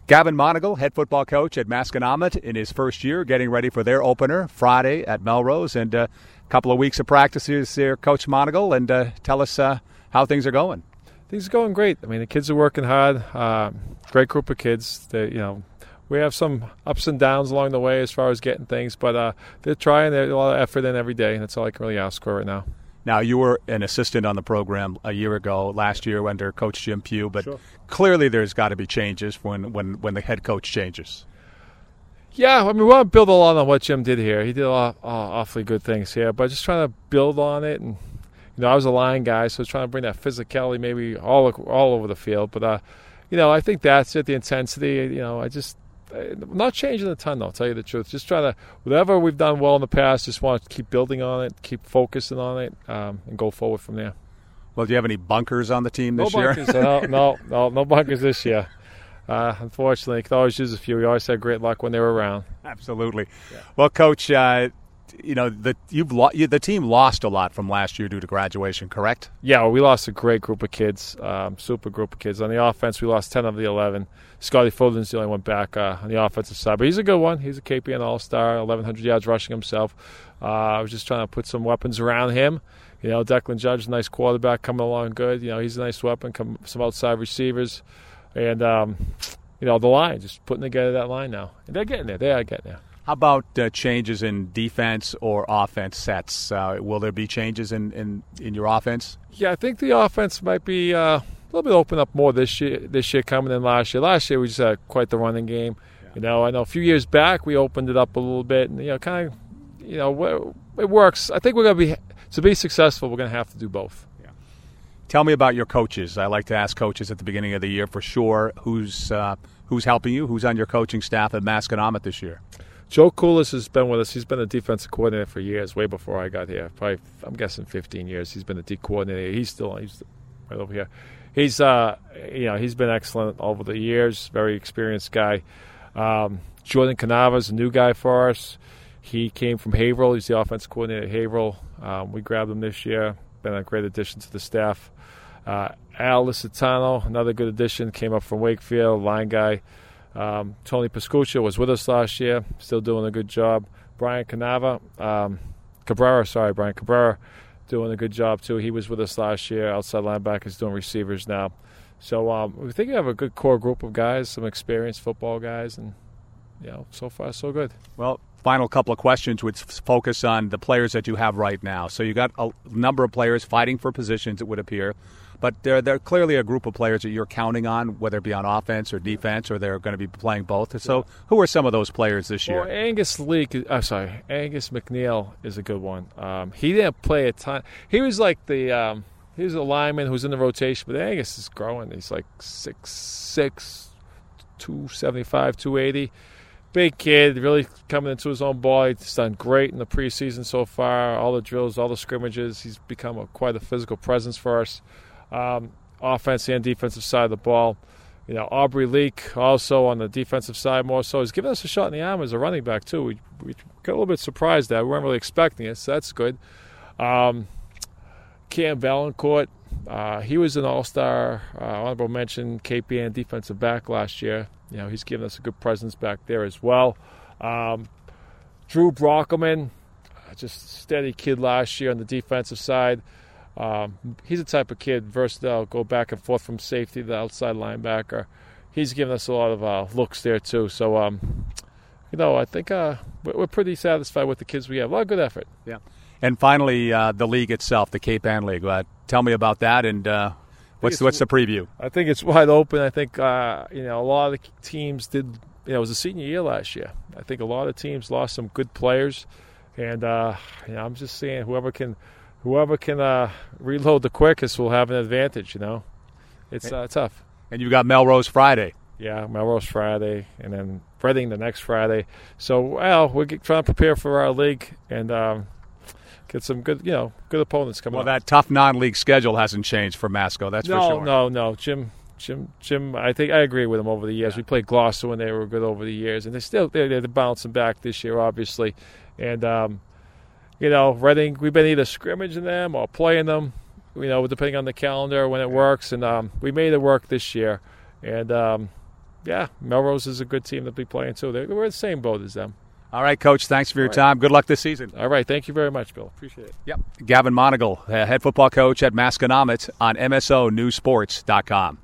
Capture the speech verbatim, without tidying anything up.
Gavin Monagle, head football coach at Masconomet in his first year, getting ready for their opener Friday at Melrose. And a couple of weeks of practices here, Coach Monagle, and uh, tell us uh, how things are going. Things are going great. I mean, the kids are working hard. Uh, great group of kids. They, you know, we have some ups and downs along the way as far as getting things, but uh, they're trying. There's a lot of effort in every day, and that's all I can really ask for right now. Now, you were an assistant on the program a year ago, last year under Coach Jim Pugh, but Sure. Clearly there's got to be changes when, when, when the head coach changes. Yeah, I mean, we want to build a lot on what Jim did here. He did a lot, uh, awfully good things here, but just trying to build on it. And you know, I was a line guy, so I was trying to bring that physicality maybe all all over the field. But uh, you know, I think that's it. The intensity. You know, I just I'm not changing a ton, though. I'll tell you the truth. Just trying to whatever we've done well in the past. Just want to keep building on it, keep focusing on it, um, and go forward from there. Well, do you have any bunkers on the team this no year? Bunkers, no, no, no, no bunkers this year. Uh, unfortunately, you could always use a few. We always had great luck when they were around. Absolutely. Yeah. Well, Coach, uh, you know the you've lo- you, the team lost a lot from last year due to graduation, correct? Yeah, well, we lost a great group of kids, um, super group of kids. On the offense, we lost ten of the eleven. Scotty Foden's the only one back uh, on the offensive side, but he's a good one. He's a K P N All-Star, eleven hundred yards rushing himself. Uh, I was just trying to put some weapons around him. You know, Declan Judge, nice quarterback, coming along good. You know, he's a nice weapon. Come, some outside receivers, and um, you know, the line, just putting together that line now. And they're getting there. They are getting there. How about uh, changes in defense or offense sets? Uh, will there be changes in, in, in your offense? Yeah, I think the offense might be uh, a little bit open up more this year. This year coming than last year. Last year we just had quite the running game. Yeah. You know, I know a few years back we opened it up a little bit, and you know, kind of, you know, it works. I think we're gonna be to be successful. We're gonna have to do both. Yeah. Tell me about your coaches. I like to ask coaches at the beginning of the year for sure. Who's uh, who's helping you? Who's on your coaching staff at Masconomet this year? Joe Koulis has been with us. He's been a defensive coordinator for years, way before I got here. Probably, I'm guessing fifteen years. He's been a D coordinator. He's still he's right over here. He's uh, you know, he's been excellent over the years. Very experienced guy. Um, Jordan Canava's a new guy for us. He came from Haverhill. He's the offensive coordinator at Haverhill. Um, we grabbed him this year. Been a great addition to the staff. Uh, Al Licitano, another good addition, came up from Wakefield, line guy. Um, Tony Pascuccia was with us last year, still doing a good job. Brian Canava, um, Cabrera, sorry, Brian Cabrera, doing a good job too. He was with us last year. Outside linebackers doing receivers now. So um, we think we have a good core group of guys, some experienced football guys, and you know, so far so good. Well, final couple of questions would focus on the players that you have right now. So you got a number of players fighting for positions, it would appear. But they're, they're clearly a group of players that you're counting on, whether it be on offense or defense, or they're going to be playing both. So who are some of those players this year? Well, Angus Leak, I'm sorry, Angus McNeil is a good one. Um, he didn't play a ton. He was like the um, he was a lineman who was in the rotation, but Angus is growing. He's like six six, two seventy-five, two eighty. Big kid, really coming into his own ball. He's done great in the preseason so far. All the drills, all the scrimmages. He's become a, quite a physical presence for us. Um, offense and defensive side of the ball. You know, Aubrey Leak also on the defensive side more so. He's given us a shot in the arm as a running back too. We, we got a little bit surprised that we weren't really expecting it, so that's good. Um, Cam Valancourt, uh, he was an all-star, uh, honorable mention, K P N defensive back last year. You know, he's given us a good presence back there as well. Um, Drew Brockelman, just a steady kid last year on the defensive side. Um, he's the type of kid, versatile, go back and forth from safety to the outside linebacker. He's given us a lot of uh, looks there too. So, um, you know, I think uh, we're pretty satisfied with the kids we have. A lot of good effort. Yeah. And finally, uh, the league itself, the Cape Ann League. Uh, tell me about that, and uh, what's what's the preview? I think it's wide open. I think uh, you know, a lot of the teams did. You know, it was a senior year last year. I think a lot of teams lost some good players, and uh, you know, I'm just saying whoever can. Whoever can uh, reload the quickest will have an advantage, you know. It's uh, tough. And you've got Melrose Friday. Yeah, Melrose Friday, and then Reading the next Friday. So, well, we're trying to prepare for our league and um, get some good, you know, good opponents coming up. Well, that tough non-league schedule hasn't changed for Masco, that's no, for sure. No, no, no. Jim, Jim, Jim, I think I agree with him over the years. Yeah. We played Gloucester when they were good over the years, and they're still they're, they're bouncing back this year, obviously. And, um you know, Reading, we've been either scrimmaging them or playing them, you know, depending on the calendar when it works. And um, we made it work this year. And, um, yeah, Melrose is a good team to be playing too. They're, we're in the same boat as them. All right, Coach, thanks for your right. time. Good luck this season. All right, thank you very much, Bill. Appreciate it. Yep. Gavin Monagle, head football coach at Masconomet on M S O News Sports dot com.